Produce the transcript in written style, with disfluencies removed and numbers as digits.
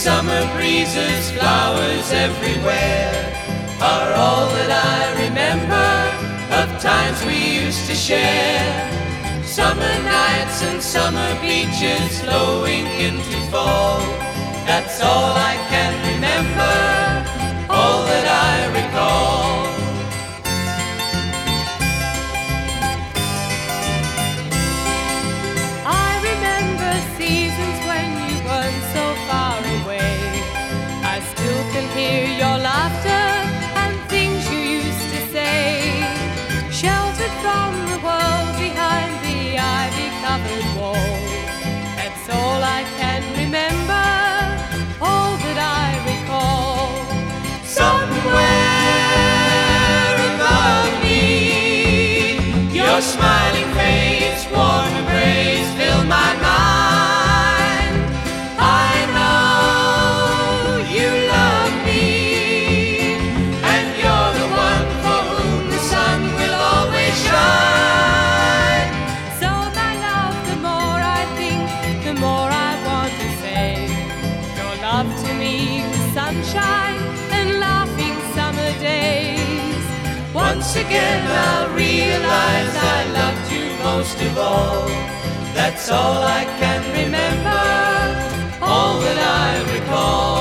summer breezes, flowers everywhere, are all that I remember of times we used to share. Summer nights and summer beaches flowing into fall, that's all I can remember, all that I recall. I remember seasons when you weren't so far away. I still can hear your laughter and things you used to say. Sheltered from the world behind the ivy-covered wall, that's all I can remember, all that I recall. Somewhere above me, your smiling face, warm embrace fill my mind. I know you love me, and you're the one for whom the sun will always shine. So my love, the more I think, the more I want to say. Your love to me was sunshine and laughing summer days. Once again I'll realize I loved you most of all. That's all I can remember, all that I recall.